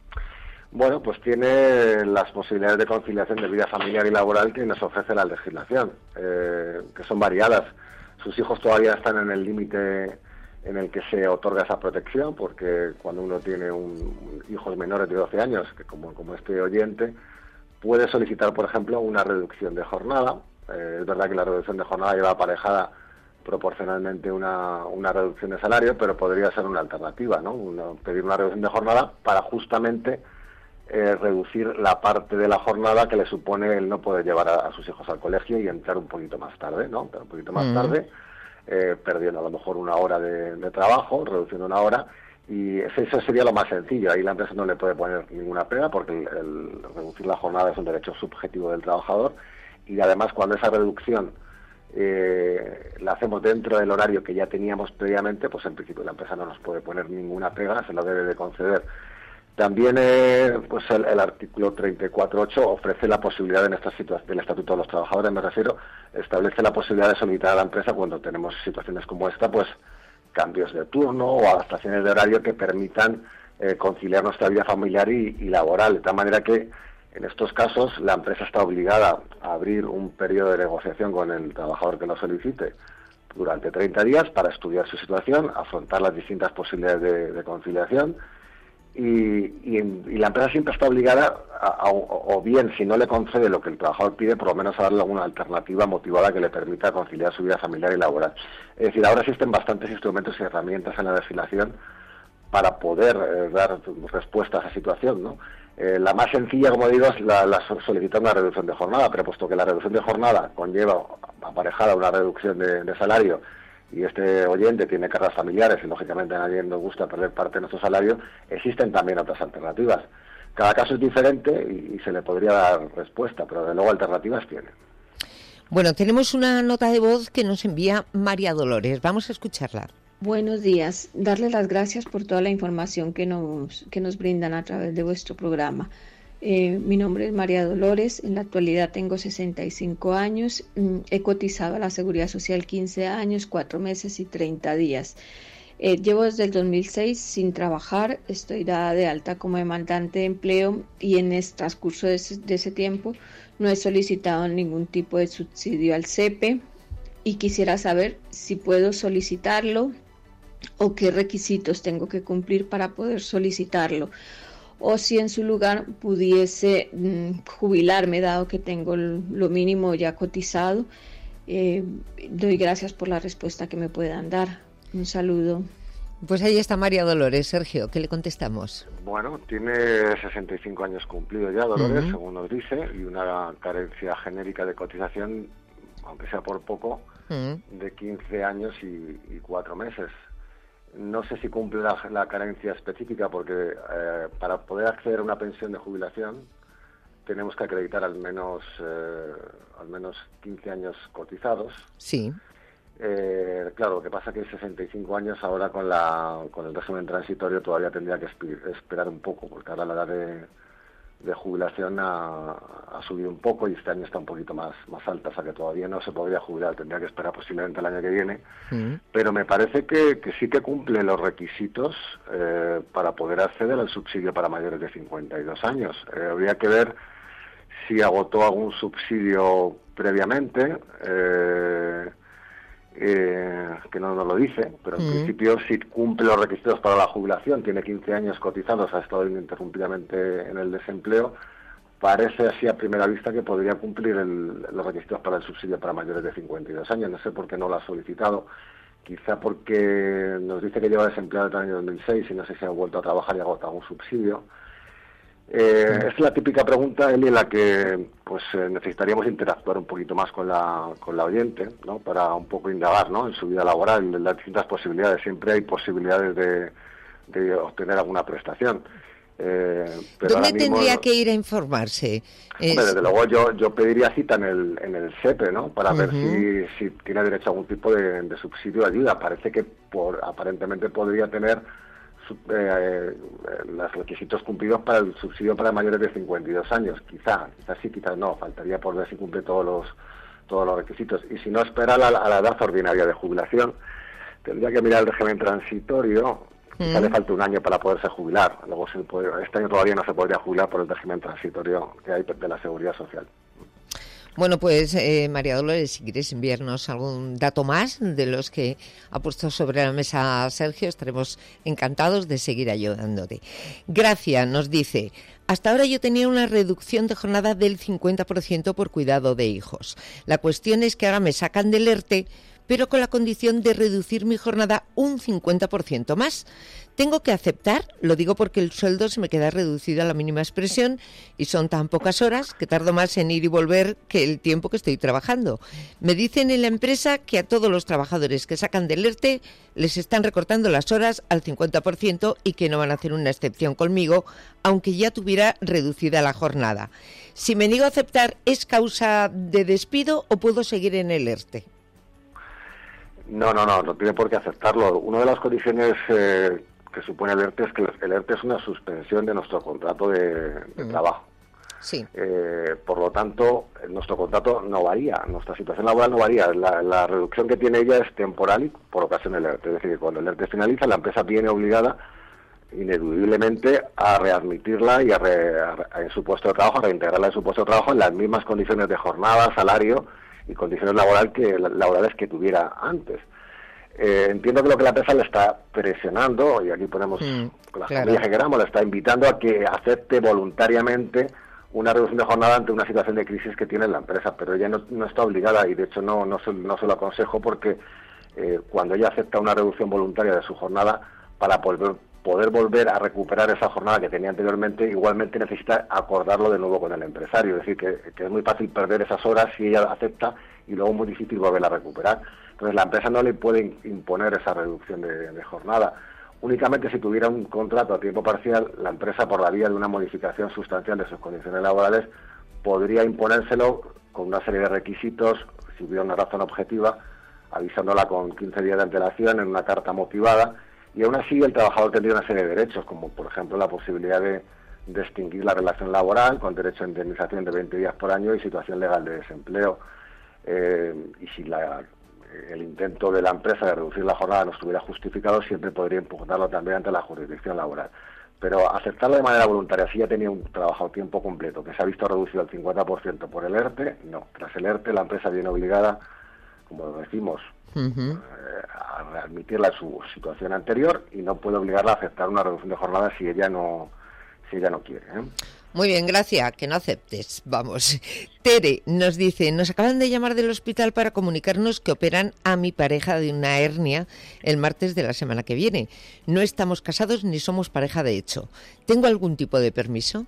Bueno, pues tiene las posibilidades de conciliación de vida familiar y laboral que nos ofrece la legislación, que son variadas. Sus hijos todavía están en el límite en el que se otorga esa protección, porque cuando uno tiene hijos menores de 12 años, que como este oyente, puede solicitar, por ejemplo, una reducción de jornada. Es verdad que la reducción de jornada lleva aparejada proporcionalmente una reducción de salario, pero podría ser una alternativa, ¿no? Pedir una reducción de jornada para justamente reducir la parte de la jornada que le supone el no poder llevar a sus hijos al colegio y entrar un poquito más tarde, ¿no? Pero un poquito más tarde, perdiendo a lo mejor una hora de trabajo, reduciendo una hora, y eso sería lo más sencillo. Ahí la empresa no le puede poner ninguna pega porque el reducir la jornada es un derecho subjetivo del trabajador, y además cuando esa reducción la hacemos dentro del horario que ya teníamos previamente, pues en principio la empresa no nos puede poner ninguna pega, se lo debe de conceder. También pues el artículo 34.8 ofrece la posibilidad en esta situación del Estatuto de los Trabajadores, me refiero, establece la posibilidad de solicitar a la empresa cuando tenemos situaciones como esta, pues cambios de turno o adaptaciones de horario que permitan conciliar nuestra vida familiar y laboral, de tal manera que en estos casos la empresa está obligada a abrir un periodo de negociación con el trabajador que lo solicite durante 30 días para estudiar su situación, afrontar las distintas posibilidades de conciliación. Y la empresa siempre está obligada o bien, si no le concede lo que el trabajador pide, por lo menos a darle alguna alternativa motivada que le permita conciliar su vida familiar y laboral. Es decir, ahora existen bastantes instrumentos y herramientas en la legislación para poder dar respuesta a esa situación, ¿no? La más sencilla, como digo, es la solicitar una reducción de jornada, pero puesto que la reducción de jornada conlleva aparejada una reducción de salario, y este oyente tiene cargas familiares y lógicamente a nadie nos gusta perder parte de nuestro salario, existen también otras alternativas. Cada caso es diferente y se le podría dar respuesta, pero de luego alternativas tiene. Bueno, tenemos una nota de voz que nos envía María Dolores. Vamos a escucharla. Buenos días. Darle las gracias por toda la información que nos brindan a través de vuestro programa. Mi nombre es María Dolores, en la actualidad tengo 65 años, he cotizado a la Seguridad Social 15 años, 4 meses y 30 días. Llevo desde el 2006 sin trabajar, estoy dada de alta como demandante de empleo y en el transcurso de ese tiempo no he solicitado ningún tipo de subsidio al CEPE y quisiera saber si puedo solicitarlo o qué requisitos tengo que cumplir para poder solicitarlo. O si en su lugar pudiese jubilarme, dado que tengo lo mínimo ya cotizado. Doy gracias por la respuesta que me puedan dar. Un saludo. Pues ahí está María Dolores. Sergio, ¿qué le contestamos? Bueno, tiene 65 años cumplidos ya, Dolores, según nos dice, y una carencia genérica de cotización, aunque sea por poco, de 15 años y 4 meses. No sé si cumple la carencia específica porque para poder acceder a una pensión de jubilación tenemos que acreditar al menos 15 años cotizados. Sí. Claro, lo que pasa es que 65 años ahora con el régimen transitorio todavía tendría que esperar un poco, porque ahora la edad de jubilación ha subido un poco y este año está un poquito más alta, o sea que todavía no se podría jubilar, tendría que esperar posiblemente el año que viene, pero me parece que sí que cumple los requisitos para poder acceder al subsidio para mayores de 52 años. Habría que ver si agotó algún subsidio previamente, que no nos lo dice, pero en principio sí cumple los requisitos para la jubilación, tiene 15 años cotizados, ha estado ininterrumpidamente en el desempleo, parece así a primera vista que podría cumplir los requisitos para el subsidio para mayores de 52 años, no sé por qué no lo ha solicitado, quizá porque nos dice que lleva desempleado desde el año 2006 y no sé si ha vuelto a trabajar y ha agotado un subsidio. Es la típica pregunta, Eli, en la que pues necesitaríamos interactuar un poquito más con la oyente, ¿no? Para un poco indagar, ¿no? En su vida laboral, en las distintas posibilidades. Siempre hay posibilidades de obtener alguna prestación. Pero ¿dónde tendría que ir a informarse? Hombre, desde luego yo pediría cita en el SEPE, ¿no? Para ver si tiene derecho a algún tipo de subsidio o ayuda. Parece que aparentemente podría tener los requisitos cumplidos para el subsidio para mayores de 52 años. Quizás sí, quizás no. Faltaría por ver si cumple todos los requisitos. Y si no, espera a la edad ordinaria de jubilación. Tendría que mirar el régimen transitorio. Quizá le falta un año para poderse jubilar. Luego este año todavía no se podría jubilar por el régimen transitorio que hay de la Seguridad Social. Bueno, pues María Dolores, si quieres enviarnos algún dato más de los que ha puesto sobre la mesa Sergio, estaremos encantados de seguir ayudándote. Gracia nos dice: hasta ahora yo tenía una reducción de jornada del 50% por cuidado de hijos. La cuestión es que ahora me sacan del ERTE, pero con la condición de reducir mi jornada un 50% más. Tengo que aceptar, lo digo porque el sueldo se me queda reducido a la mínima expresión y son tan pocas horas que tardo más en ir y volver que el tiempo que estoy trabajando. Me dicen en la empresa que a todos los trabajadores que sacan del ERTE les están recortando las horas al 50% y que no van a hacer una excepción conmigo, aunque ya tuviera reducida la jornada. Si me niego a aceptar, ¿es causa de despido o puedo seguir en el ERTE? No tiene por qué aceptarlo. Una de las condiciones que supone el ERTE es que el ERTE es una suspensión de nuestro contrato de trabajo. Sí. Por lo tanto, nuestro contrato no varía, nuestra situación laboral no varía. La reducción que tiene ella es temporal y por ocasión del ERTE. Es decir, que cuando el ERTE finaliza, la empresa viene obligada ineludiblemente a readmitirla y en su puesto de trabajo, a reintegrarla en su puesto de trabajo en las mismas condiciones de jornada, salario y condiciones laborales que tuviera antes. Entiendo que lo que la empresa le está presionando, y aquí ponemos las comillas que queramos, le está invitando a que acepte voluntariamente una reducción de jornada ante una situación de crisis que tiene la empresa, pero ella no está obligada, y de hecho no se lo aconsejo, porque cuando ella acepta una reducción voluntaria de su jornada, para poder volver a recuperar esa jornada que tenía anteriormente, igualmente necesita acordarlo de nuevo con el empresario. Es decir, que es muy fácil perder esas horas si ella acepta y luego muy difícil volverla a recuperar. Entonces la empresa no le puede imponer esa reducción de jornada. Únicamente si tuviera un contrato a tiempo parcial, la empresa, por la vía de una modificación sustancial de sus condiciones laborales, podría imponérselo con una serie de requisitos, si hubiera una razón objetiva, avisándola con 15 días de antelación en una carta motivada, y aún así el trabajador tendría una serie de derechos, como por ejemplo la posibilidad de extinguir la relación laboral con derecho a indemnización de 20 días por año y situación legal de desempleo. Y si el intento de la empresa de reducir la jornada no estuviera justificado, siempre podría impugnarlo también ante la jurisdicción laboral. Pero aceptarlo de manera voluntaria, si ya tenía un trabajo a tiempo completo que se ha visto reducido al 50% por el ERTE, no. Tras el ERTE la empresa viene obligada, como decimos, a readmitirla a su situación anterior, y no puede obligarla a aceptar una reducción de jornada si ella no quiere. Muy bien, gracias, que no aceptes. Vamos. Tere nos dice, nos acaban de llamar del hospital para comunicarnos que operan a mi pareja de una hernia el martes de la semana que viene. No estamos casados ni somos pareja de hecho. ¿Tengo algún tipo de permiso?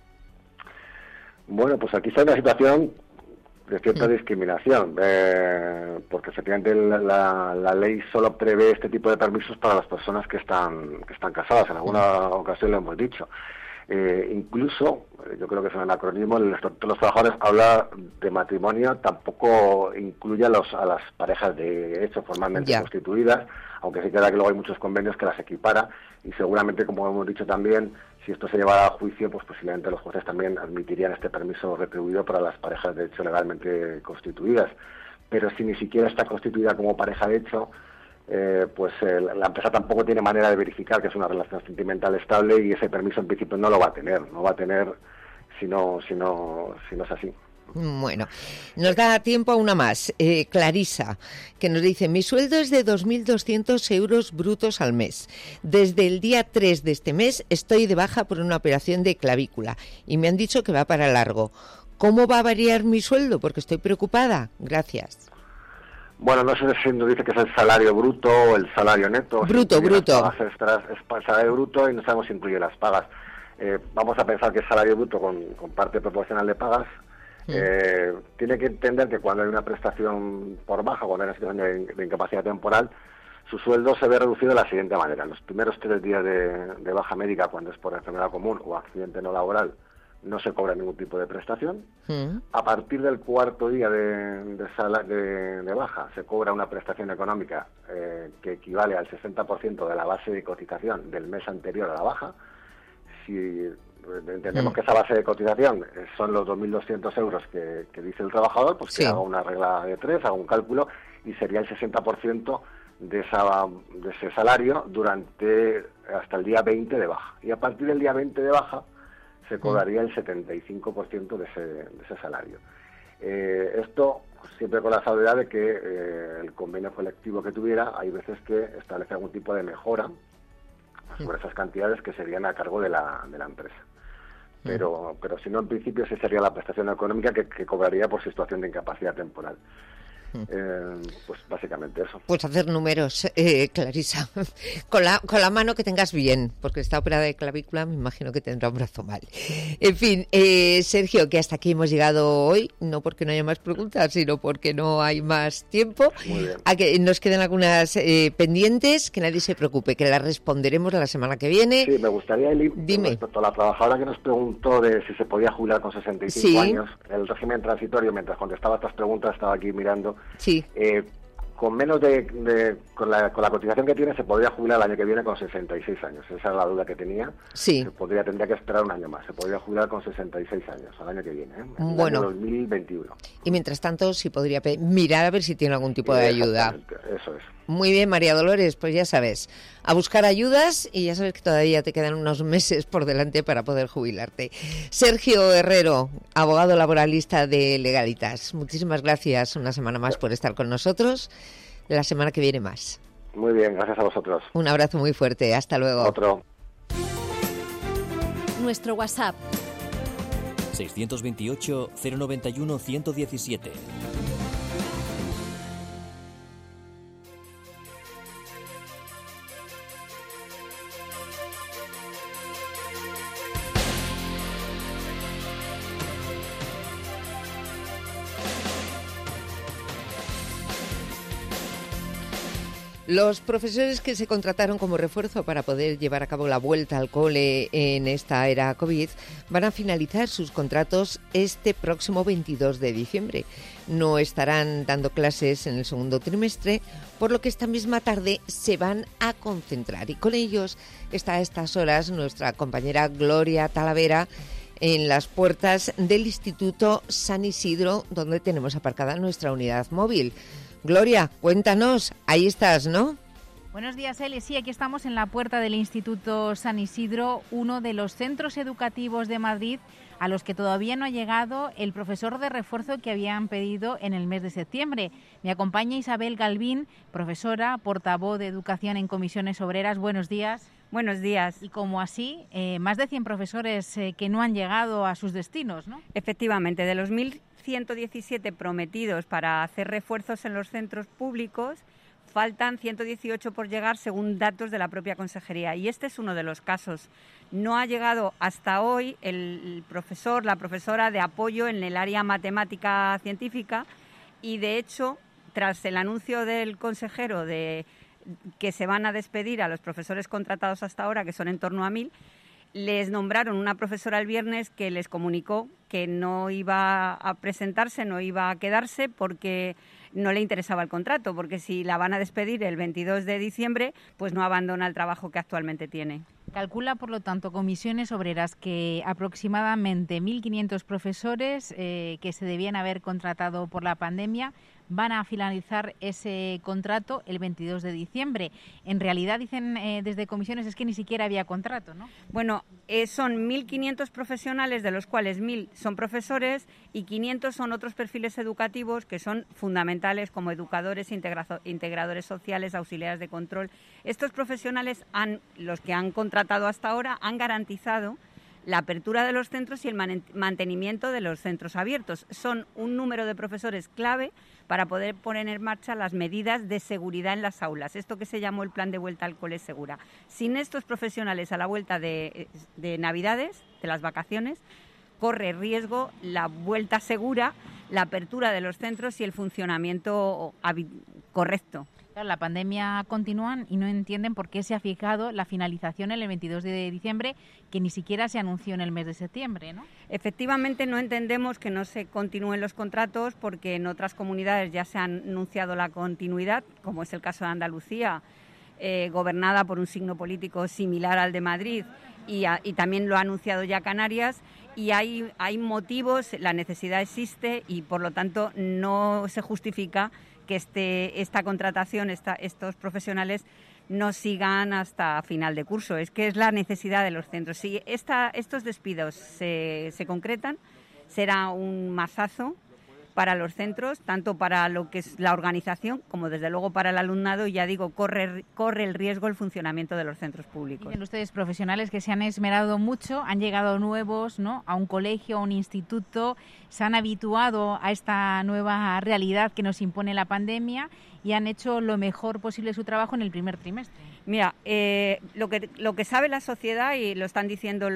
Bueno, pues aquí está una situación de cierta discriminación, porque efectivamente la ley solo prevé este tipo de permisos para las personas que están casadas. En alguna ocasión lo hemos dicho. Incluso, yo creo que es un anacronismo, el Estatuto de los Trabajadores habla de matrimonio, tampoco incluye a las parejas de hecho formalmente constituidas, aunque sí queda que luego hay muchos convenios que las equipara, y seguramente, como hemos dicho también, si esto se llevara a juicio, pues posiblemente los jueces también admitirían este permiso retribuido para las parejas de hecho legalmente constituidas. Pero si ni siquiera está constituida como pareja de hecho, pues la empresa tampoco tiene manera de verificar que es una relación sentimental estable, y ese permiso en principio no va a tener si no es así. Bueno, nos da tiempo a una más. Clarisa, que nos dice, mi sueldo es de 2.200 euros brutos al mes. Desde el día 3 de este mes estoy de baja por una operación de clavícula y me han dicho que va para largo. ¿Cómo va a variar mi sueldo? Porque estoy preocupada. Gracias. Bueno, no sé si nos dice que es el salario bruto o el salario neto. Bruto. Pagas extras, es el salario bruto, y no sabemos si incluye las pagas. Vamos a pensar que es salario bruto con parte proporcional de pagas. Tiene que entender que cuando hay una prestación por baja, cuando hay una situación de incapacidad temporal, su sueldo se ve reducido de la siguiente manera. Los primeros 3 días de baja médica, cuando es por enfermedad común o accidente no laboral, no se cobra ningún tipo de prestación. A partir del 4.º día de baja se cobra una prestación económica que equivale al 60% de la base de cotización del mes anterior a la baja. Si entendemos que esa base de cotización son los 2.200 euros que dice el trabajador, pues que haga una regla de 3, haga un cálculo, y sería el 60% de ese salario hasta el día 20 de baja. Y a partir del día 20 de baja se cobraría el 75% de ese salario. Esto siempre con la salvedad de que el convenio colectivo que tuviera, hay veces que establece algún tipo de mejora sobre esas cantidades que serían a cargo de la empresa. Pero si no, en principio sí sería la prestación económica que cobraría por situación de incapacidad temporal. Pues básicamente eso. Pues hacer números, Clarisa, con la mano que tengas bien, porque está operada de clavícula, me imagino que tendrá un brazo mal. En fin, Sergio, que hasta aquí hemos llegado hoy, no porque no haya más preguntas, sino porque no hay más tiempo. Muy bien. A que nos quedan algunas pendientes, que nadie se preocupe, que las responderemos la semana que viene. Sí, me gustaría, Eli, respecto a la trabajadora que nos preguntó de si se podía jubilar con 65 años, el régimen transitorio, mientras contestaba estas preguntas, estaba aquí mirando. Sí. con menos con la cotización que tiene se podría jubilar el año que viene con 66 años. Esa es la duda que tenía. Sí. Tendría que esperar un año más. Se podría jubilar con 66 años al año que viene, el bueno, año 2021. Y mientras tanto, sí podría mirar a ver si tiene algún tipo de ayuda. Eso es. Muy bien, María Dolores, pues ya sabes, a buscar ayudas y ya sabes que todavía te quedan unos meses por delante para poder jubilarte. Sergio Herrero, abogado laboralista de Legalitas, muchísimas gracias una semana más por estar con nosotros. La semana que viene más. Muy bien, gracias a vosotros. Un abrazo muy fuerte, hasta luego. Otro. Nuestro WhatsApp 628 091 117. Los profesores que se contrataron como refuerzo para poder llevar a cabo la vuelta al cole en esta era COVID van a finalizar sus contratos este próximo 22 de diciembre. No estarán dando clases en el segundo trimestre, por lo que esta misma tarde se van a concentrar. Y con ellos está a estas horas nuestra compañera Gloria Talavera en las puertas del Instituto San Isidro, donde tenemos aparcada nuestra unidad móvil. Gloria, cuéntanos, ahí estás, ¿no? Buenos días, Eli. Sí, aquí estamos en la puerta del Instituto San Isidro, uno de los centros educativos de Madrid a los que todavía no ha llegado el profesor de refuerzo que habían pedido en el mes de septiembre. Me acompaña Isabel Galvín, profesora, portavoz de Educación en Comisiones Obreras. Buenos días. Buenos días. Y como así, más de 100 profesores que no han llegado a sus destinos, ¿no? Efectivamente, de los 1.117 prometidos para hacer refuerzos en los centros públicos, faltan 118 por llegar según datos de la propia consejería. Y este es uno de los casos. No ha llegado hasta hoy el profesor, la profesora de apoyo en el área matemática científica y, de hecho, tras el anuncio del consejero de que se van a despedir a los profesores contratados hasta ahora, que son en torno a 1.000, les nombraron una profesora el viernes que les comunicó que no iba a presentarse, no iba a quedarse porque no le interesaba el contrato, porque si la van a despedir el 22 de diciembre, pues no abandona el trabajo que actualmente tiene. Calcula, por lo tanto, Comisiones Obreras que aproximadamente 1.500 profesores que se debían haber contratado por la pandemia van a finalizar ese contrato el 22 de diciembre. En realidad, dicen desde Comisiones, es que ni siquiera había contrato, ¿no? Bueno, son 1.500 profesionales, de los cuales 1.000 son profesores y 500 son otros perfiles educativos que son fundamentales, como educadores, integradores sociales, auxiliares de control. Estos profesionales, los que han contratado hasta ahora, han garantizado la apertura de los centros y el mantenimiento de los centros abiertos. Son un número de profesores clave para poder poner en marcha las medidas de seguridad en las aulas, esto que se llamó el plan de vuelta al cole segura. Sin estos profesionales a la vuelta de Navidades, de las vacaciones, corre riesgo la vuelta segura, la apertura de los centros y el funcionamiento correcto. Claro, la pandemia continúa y no entienden por qué se ha fijado la finalización el 22 de diciembre, que ni siquiera se anunció en el mes de septiembre, ¿no? Efectivamente, no entendemos que no se continúen los contratos porque en otras comunidades ya se ha anunciado la continuidad, como es el caso de Andalucía, gobernada por un signo político similar al de Madrid, y también lo ha anunciado ya Canarias, y hay motivos, la necesidad existe y por lo tanto no se justifica que esta contratación, estos profesionales no sigan hasta final de curso. Es que es la necesidad de los centros. Si estos despidos se concretan, será un mazazo para los centros, tanto para lo que es la organización como desde luego para el alumnado, y ya digo, corre el riesgo el funcionamiento de los centros públicos. Dicen ustedes, profesionales que se han esmerado mucho, han llegado nuevos, ¿no?, a un colegio, a un instituto, se han habituado a esta nueva realidad que nos impone la pandemia y han hecho lo mejor posible su trabajo en el primer trimestre. Mira, lo que sabe la sociedad, y lo están diciendo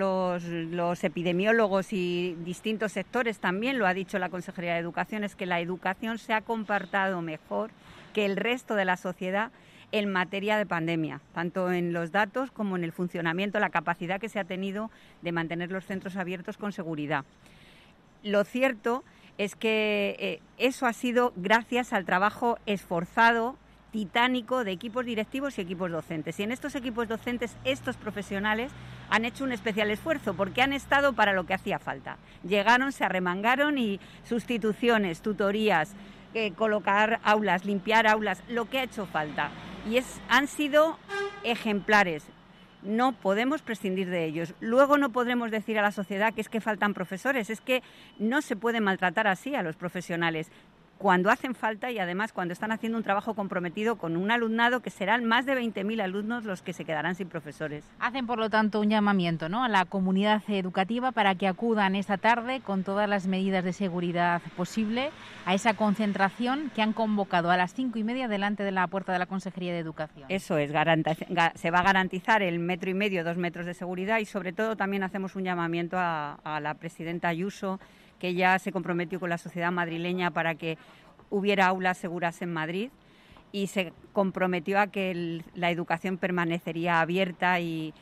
los epidemiólogos y distintos sectores, también lo ha dicho la Consejería de Educación, es que la educación se ha comportado mejor que el resto de la sociedad en materia de pandemia, tanto en los datos como en el funcionamiento, la capacidad que se ha tenido de mantener los centros abiertos con seguridad. Lo cierto es que eso ha sido gracias al trabajo esforzado, titánico de equipos directivos y equipos docentes. Y en estos equipos docentes, estos profesionales han hecho un especial esfuerzo porque han estado para lo que hacía falta. Llegaron, se arremangaron y sustituciones, tutorías, colocar aulas, limpiar aulas, lo que ha hecho falta. Y han sido ejemplares. No podemos prescindir de ellos. Luego no podremos decir a la sociedad que es que faltan profesores. Es que no se puede maltratar así a los profesionales cuando hacen falta y además cuando están haciendo un trabajo comprometido con un alumnado que serán más de 20.000 alumnos los que se quedarán sin profesores. Hacen, por lo tanto, un llamamiento, ¿no?, a la comunidad educativa para que acudan esta tarde con todas las medidas de seguridad posible a esa concentración que han convocado a las 5:30 delante de la puerta de la Consejería de Educación. Eso es, se va a garantizar el 1,5 metros, 2 metros de seguridad y sobre todo también hacemos un llamamiento a la presidenta Ayuso, que ya se comprometió con la sociedad madrileña para que hubiera aulas seguras en Madrid y se comprometió a que la educación permanecería abierta y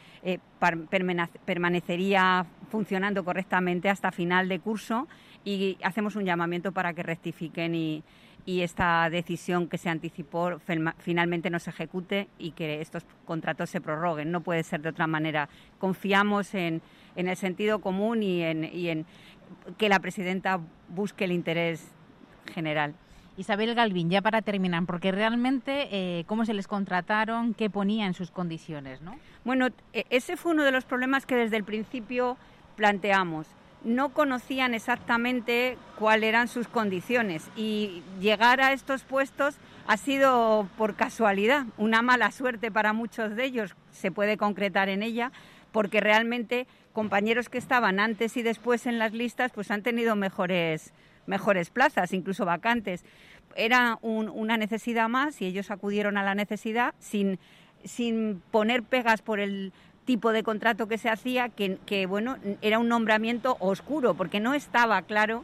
permanecería funcionando correctamente hasta final de curso, y hacemos un llamamiento para que rectifiquen y esta decisión que se anticipó finalmente no se ejecute y que estos contratos se prorroguen. No puede ser de otra manera. Confiamos en el sentido común y en que la presidenta busque el interés general. Isabel Galvín, ya para terminar, porque realmente cómo se les contrataron, qué ponía en sus condiciones, ¿no? Bueno, ese fue uno de los problemas que desde el principio planteamos. No conocían exactamente cuáles eran sus condiciones y llegar a estos puestos ha sido por casualidad, una mala suerte para muchos de ellos, se puede concretar en ella, porque realmente compañeros que estaban antes y después en las listas pues han tenido mejores plazas, incluso vacantes. Era una necesidad más y ellos acudieron a la necesidad sin poner pegas por el tipo de contrato que se hacía, que bueno, era un nombramiento oscuro porque no estaba claro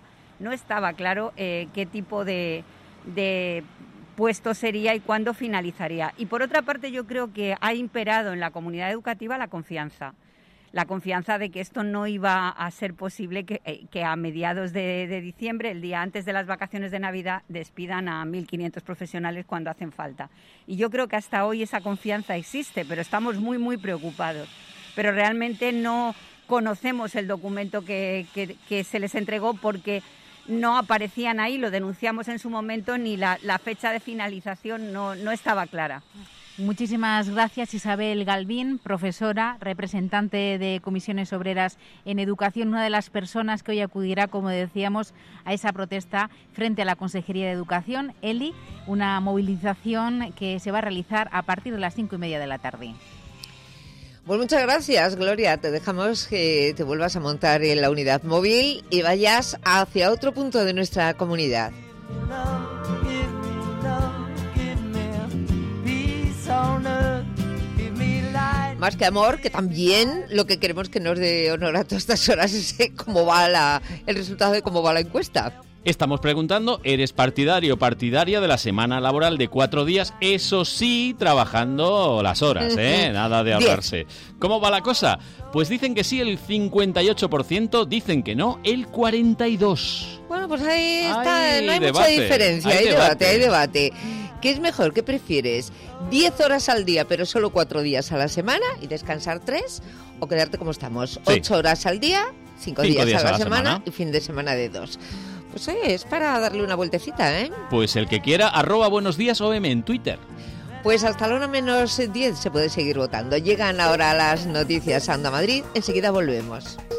qué tipo de puesto sería y cuándo finalizaría. Y por otra parte yo creo que ha imperado en la comunidad educativa la confianza de que esto no iba a ser posible, que a mediados de diciembre, el día antes de las vacaciones de Navidad, despidan a 1.500 profesionales cuando hacen falta. Y yo creo que hasta hoy esa confianza existe, pero estamos muy, muy preocupados. Pero realmente no conocemos el documento que se les entregó porque no aparecían ahí, lo denunciamos en su momento, ni la fecha de finalización no estaba clara. Muchísimas gracias, Isabel Galvín, profesora, representante de Comisiones Obreras en Educación, una de las personas que hoy acudirá, como decíamos, a esa protesta frente a la Consejería de Educación. Eli, una movilización que se va a realizar a partir de las 5:30 de la tarde. Pues muchas gracias, Gloria. Te dejamos que te vuelvas a montar en la unidad móvil y vayas hacia otro punto de nuestra comunidad. Más que amor, que también lo que queremos que nos dé honor a todas estas horas es cómo va el resultado de cómo va la encuesta. Estamos preguntando, ¿eres partidario o partidaria de la semana laboral de 4 días? Eso sí, trabajando las horas, nada de ahorrarse. ¿Cómo va la cosa? Pues dicen que sí el 58%, dicen que no el 42%. Bueno, pues ahí está, no hay mucha diferencia, hay debate. ¿Qué es mejor? ¿Qué prefieres? ¿10 horas al día pero solo 4 días a la semana y descansar 3? ¿O quedarte como estamos? 8 horas al día, 5 días a la semana y fin de semana de 2. Pues es para darle una vueltecita, ¿eh? Pues el que quiera, @buenosdíasOM en Twitter. Pues hasta la 1:10 se puede seguir votando. Llegan ahora las noticias Anda Madrid, enseguida volvemos.